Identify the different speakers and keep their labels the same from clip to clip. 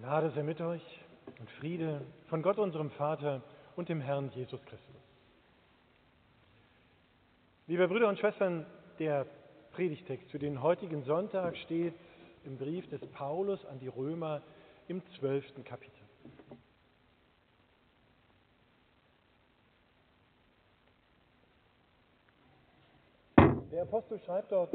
Speaker 1: Gnade sei mit euch und Friede von Gott, unserem Vater und dem Herrn Jesus Christus. Liebe Brüder und Schwestern, der Predigtext für den heutigen Sonntag steht im Brief des Paulus an die Römer im 12. Kapitel. Der Apostel schreibt dort: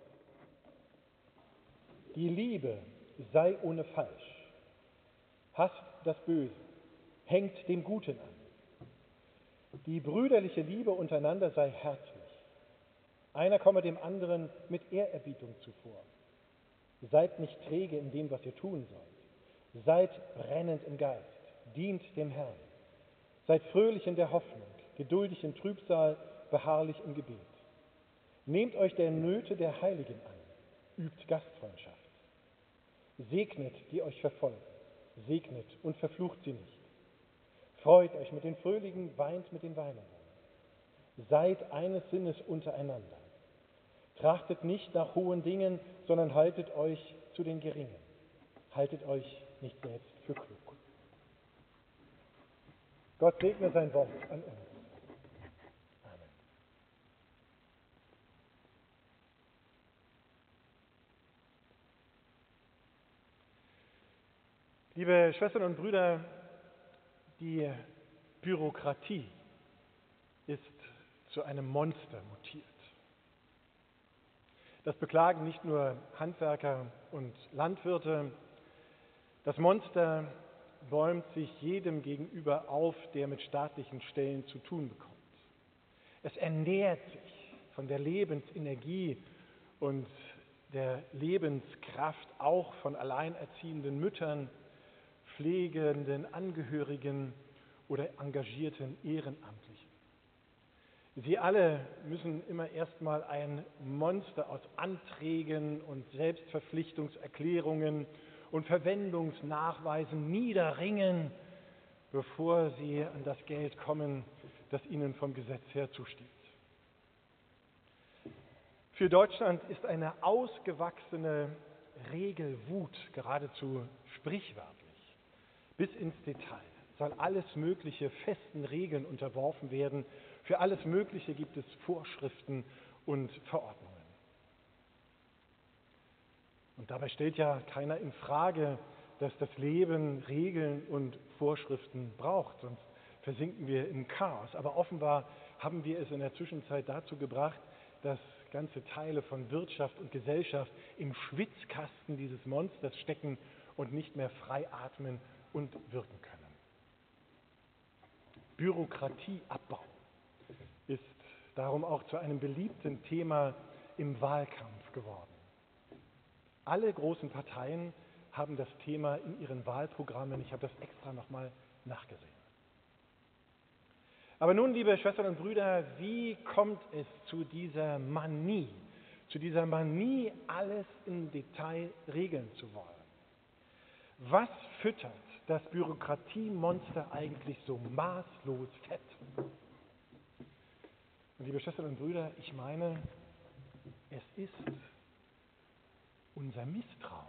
Speaker 1: Die Liebe sei ohne Falsch. Hasst das Böse, hängt dem Guten an. Die brüderliche Liebe untereinander sei herzlich. Einer komme dem anderen mit Ehrerbietung zuvor. Seid nicht träge in dem, was ihr tun sollt. Seid brennend im Geist, dient dem Herrn. Seid fröhlich in der Hoffnung, geduldig in Trübsal, beharrlich im Gebet. Nehmt euch der Nöte der Heiligen an, übt Gastfreundschaft. Segnet, die euch verfolgen, segnet und verflucht sie nicht. Freut euch mit den Fröhlichen, weint mit den Weinenden. Seid eines Sinnes untereinander. Trachtet nicht nach hohen Dingen, sondern haltet euch zu den Geringen. Haltet euch nicht selbst für klug. Gott segne sein Wort an uns. Amen. Liebe Schwestern und Brüder, die Bürokratie ist zu einem Monster mutiert. Das beklagen nicht nur Handwerker und Landwirte. Das Monster bäumt sich jedem gegenüber auf, der mit staatlichen Stellen zu tun bekommt. Es ernährt sich von der Lebensenergie und der Lebenskraft auch von alleinerziehenden Müttern, pflegenden Angehörigen oder engagierten Ehrenamtlichen. Sie alle müssen immer erstmal ein Monster aus Anträgen und Selbstverpflichtungserklärungen und Verwendungsnachweisen niederringen, bevor sie an das Geld kommen, das ihnen vom Gesetz her zusteht. Für Deutschland ist eine ausgewachsene Regelwut geradezu sprichwörtlich. Bis ins Detail soll alles Mögliche festen Regeln unterworfen werden. Für alles Mögliche gibt es Vorschriften und Verordnungen. Und dabei stellt ja keiner in Frage, dass das Leben Regeln und Vorschriften braucht, sonst versinken wir im Chaos. Aber offenbar haben wir es in der Zwischenzeit dazu gebracht, dass ganze Teile von Wirtschaft und Gesellschaft im Schwitzkasten dieses Monsters stecken und nicht mehr frei atmen und wirken können. Bürokratieabbau ist darum auch zu einem beliebten Thema im Wahlkampf geworden. Alle großen Parteien haben das Thema in ihren Wahlprogrammen. Ich habe das extra nochmal nachgesehen. Aber nun, liebe Schwestern und Brüder, wie kommt es zu dieser Manie, alles im Detail regeln zu wollen? Was füttert das Bürokratiemonster eigentlich so maßlos fett? Und liebe Schwestern und Brüder, ich meine, es ist unser Misstrauen.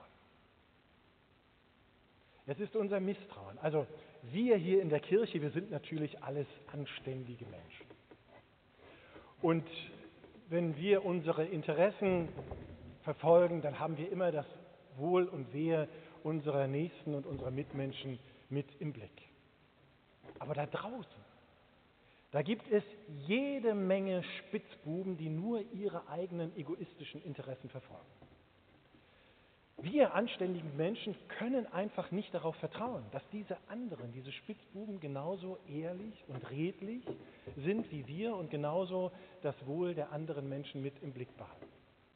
Speaker 1: Es ist unser Misstrauen. Also wir hier in der Kirche, wir sind natürlich alles anständige Menschen. Und wenn wir unsere Interessen verfolgen, dann haben wir immer das Wohl und Wehe unserer Nächsten und unserer Mitmenschen mit im Blick. Aber da draußen, da gibt es jede Menge Spitzbuben, die nur ihre eigenen egoistischen Interessen verfolgen. Wir anständigen Menschen können einfach nicht darauf vertrauen, dass diese anderen, diese Spitzbuben genauso ehrlich und redlich sind wie wir und genauso das Wohl der anderen Menschen mit im Blick behalten.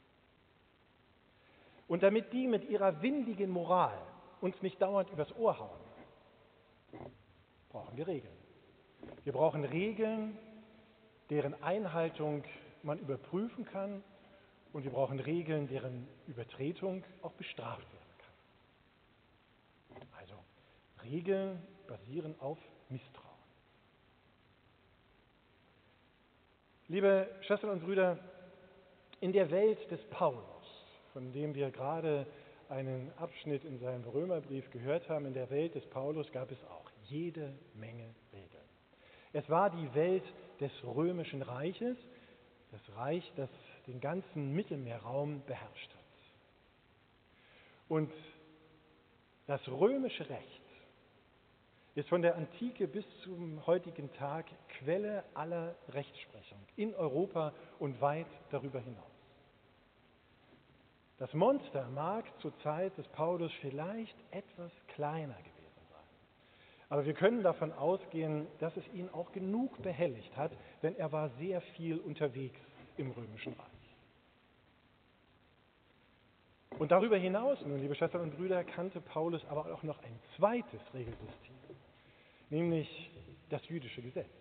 Speaker 1: Und damit die mit ihrer windigen Moral uns nicht dauernd übers Ohr hauen, brauchen wir Regeln. Wir brauchen Regeln, deren Einhaltung man überprüfen kann, und wir brauchen Regeln, deren Übertretung auch bestraft werden kann. Also Regeln basieren auf Misstrauen. Liebe Schwestern und Brüder, in der Welt des Paulus, von dem wir gerade einen Abschnitt in seinem Römerbrief gehört haben, in der Welt des Paulus gab es auch jede Menge Regeln. Es war die Welt des römischen Reiches, das Reich, das den ganzen Mittelmeerraum beherrscht hat. Und das römische Recht ist von der Antike bis zum heutigen Tag Quelle aller Rechtsprechung in Europa und weit darüber hinaus. Das Monster mag zur Zeit des Paulus vielleicht etwas kleiner gewesen sein, aber wir können davon ausgehen, dass es ihn auch genug behelligt hat, denn er war sehr viel unterwegs im Römischen Reich. Und darüber hinaus, nun, liebe Schwestern und Brüder, kannte Paulus aber auch noch ein zweites Regelsystem, nämlich das jüdische Gesetz.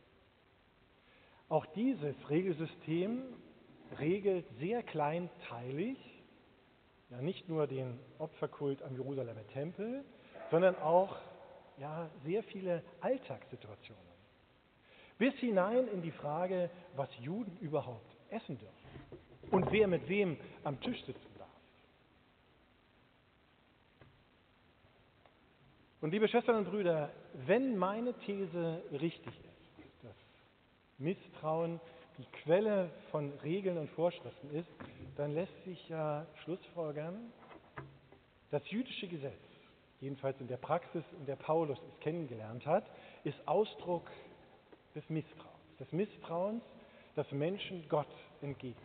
Speaker 1: Auch dieses Regelsystem regelt sehr kleinteilig, ja, nicht nur den Opferkult am Jerusalemer Tempel, sondern auch sehr viele Alltagssituationen. Bis hinein in die Frage, was Juden überhaupt essen dürfen und wer mit wem am Tisch sitzen darf. Und liebe Schwestern und Brüder, wenn meine These richtig ist, dass Misstrauen die Quelle von Regeln und Vorschriften ist, dann lässt sich ja schlussfolgern, das jüdische Gesetz, jedenfalls in der Praxis, in der Paulus es kennengelernt hat, ist Ausdruck des Misstrauens, das Menschen Gott entgegenbringen.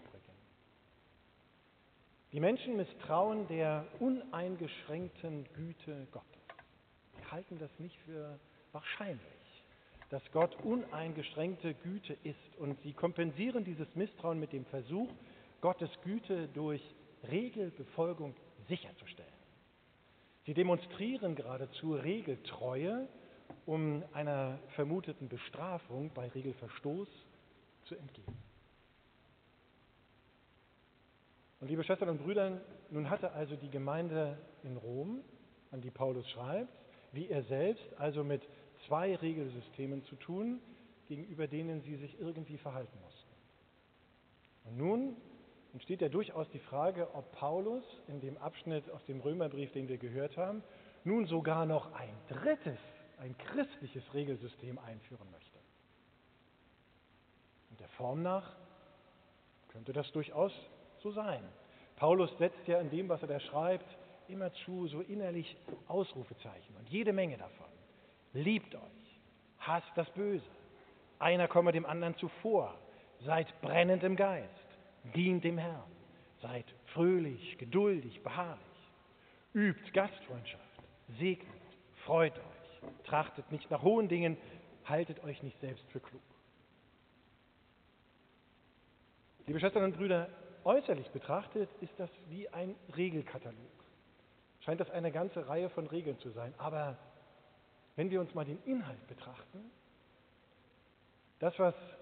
Speaker 1: Die Menschen misstrauen der uneingeschränkten Güte Gottes. Sie halten das nicht für wahrscheinlich, dass Gott uneingeschränkte Güte ist, und sie kompensieren dieses Misstrauen mit dem Versuch, Gottes Güte durch Regelbefolgung sicherzustellen. Sie demonstrieren geradezu Regeltreue, um einer vermuteten Bestrafung bei Regelverstoß zu entgehen. Und liebe Schwestern und Brüder, nun hatte also die Gemeinde in Rom, an die Paulus schreibt, wie er selbst, also mit zwei Regelsystemen zu tun, gegenüber denen sie sich irgendwie verhalten mussten. Und nun entsteht ja durchaus die Frage, ob Paulus in dem Abschnitt aus dem Römerbrief, den wir gehört haben, nun sogar noch ein drittes, ein christliches Regelsystem einführen möchte. Und der Form nach könnte das durchaus so sein. Paulus setzt ja in dem, was er da schreibt, immerzu so innerlich Ausrufezeichen und jede Menge davon. Liebt euch, hasst das Böse, einer komme dem anderen zuvor, seid brennend im Geist, dient dem Herrn, seid fröhlich, geduldig, beharrlich, übt Gastfreundschaft, segnet, freut euch, trachtet nicht nach hohen Dingen, haltet euch nicht selbst für klug. Liebe Schwestern und Brüder, äußerlich betrachtet ist das wie ein Regelkatalog. Scheint das eine ganze Reihe von Regeln zu sein. Aber wenn wir uns mal den Inhalt betrachten, das,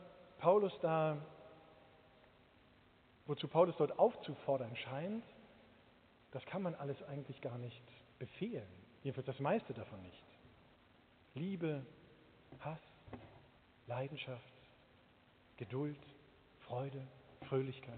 Speaker 1: wozu Paulus dort aufzufordern scheint, das kann man alles eigentlich gar nicht befehlen. Jedenfalls das meiste davon nicht. Liebe, Hass, Leidenschaft, Geduld, Freude, Fröhlichkeit.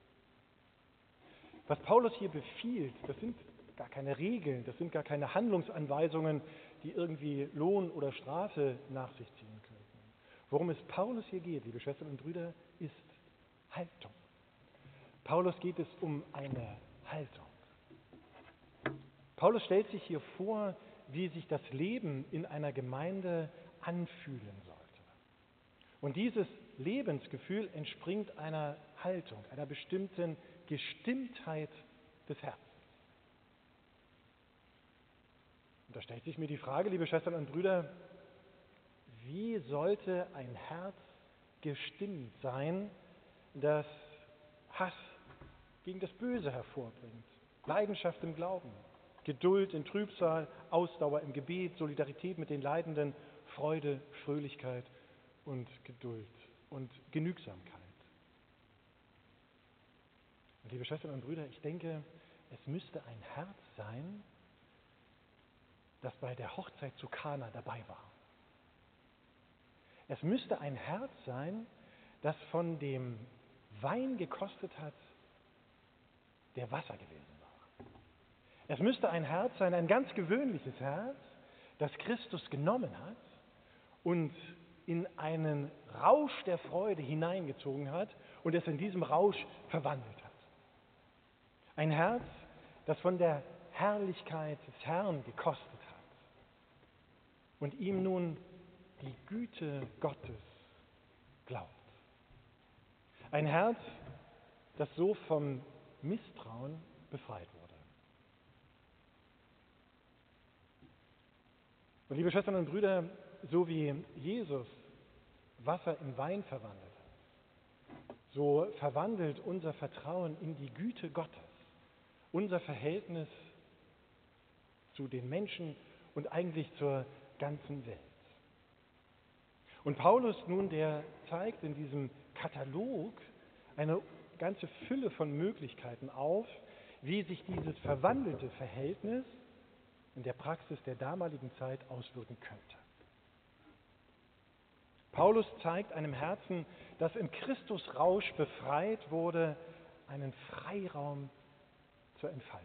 Speaker 1: Was Paulus hier befiehlt, das sind gar keine Regeln, das sind gar keine Handlungsanweisungen, die irgendwie Lohn oder Strafe nach sich ziehen könnten. Worum es Paulus hier geht, liebe Schwestern und Brüder, ist Haltung. Paulus geht es um eine Haltung. Paulus stellt sich hier vor, wie sich das Leben in einer Gemeinde anfühlen sollte. Und dieses Lebensgefühl entspringt einer Haltung, einer bestimmten Gestimmtheit des Herzens. Und da stellt sich mir die Frage, liebe Schwestern und Brüder, wie sollte ein Herz gestimmt sein, das Hass gegen das Böse hervorbringt, Leidenschaft im Glauben, Geduld in Trübsal, Ausdauer im Gebet, Solidarität mit den Leidenden, Freude, Fröhlichkeit und Geduld und Genügsamkeit. Und liebe Schwestern und Brüder, ich denke, es müsste ein Herz sein, das bei der Hochzeit zu Kana dabei war. Es müsste ein Herz sein, das von dem Wein gekostet hat, der Wasser gewesen war. Es müsste ein Herz sein, ein ganz gewöhnliches Herz, das Christus genommen hat und in einen Rausch der Freude hineingezogen hat und es in diesem Rausch verwandelt hat. Ein Herz, das von der Herrlichkeit des Herrn gekostet hat und ihm nun die Güte Gottes glaubt. Ein Herz, das so vom Misstrauen befreit wurde. Und liebe Schwestern und Brüder, so wie Jesus Wasser in Wein verwandelt hat, so verwandelt unser Vertrauen in die Güte Gottes unser Verhältnis zu den Menschen und eigentlich zur ganzen Welt. Und Paulus nun, der zeigt in diesem Katalog eine ganze Fülle von Möglichkeiten auf, wie sich dieses verwandelte Verhältnis in der Praxis der damaligen Zeit auswirken könnte. Paulus zeigt einem Herzen, das im Christusrausch befreit wurde, einen Freiraum zur Entfaltung.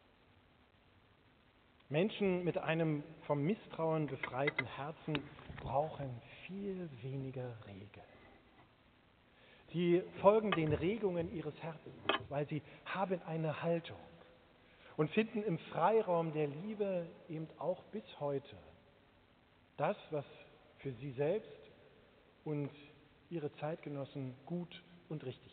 Speaker 1: Menschen mit einem vom Misstrauen befreiten Herzen brauchen viel weniger Regeln. Sie folgen den Regungen ihres Herzens, weil sie haben eine Haltung und finden im Freiraum der Liebe eben auch bis heute das, was für sie selbst und ihre Zeitgenossen gut und richtig ist.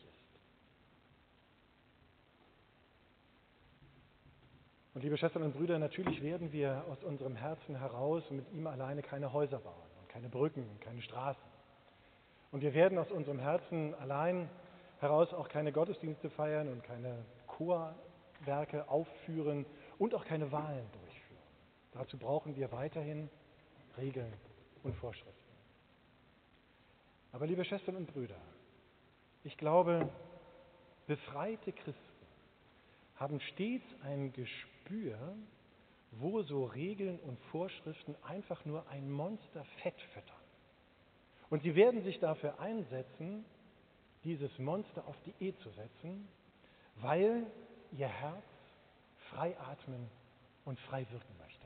Speaker 1: Und liebe Schwestern und Brüder, natürlich werden wir aus unserem Herzen heraus und mit ihm alleine keine Häuser bauen und keine Brücken und keine Straßen. Und wir werden aus unserem Herzen allein heraus auch keine Gottesdienste feiern und keine Chorwerke aufführen und auch keine Wahlen durchführen. Dazu brauchen wir weiterhin Regeln und Vorschriften. Aber liebe Schwestern und Brüder, ich glaube, befreite Christen haben stets ein Gespür, wo so Regeln und Vorschriften einfach nur ein Monster Fett füttern. Und sie werden sich dafür einsetzen, dieses Monster auf Diät zu setzen, weil ihr Herz frei atmen und frei wirken möchte.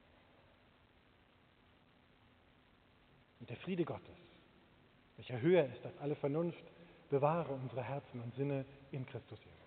Speaker 1: Und der Friede Gottes, welcher höher ist als alle Vernunft, bewahre unsere Herzen und Sinne in Christus Jesus.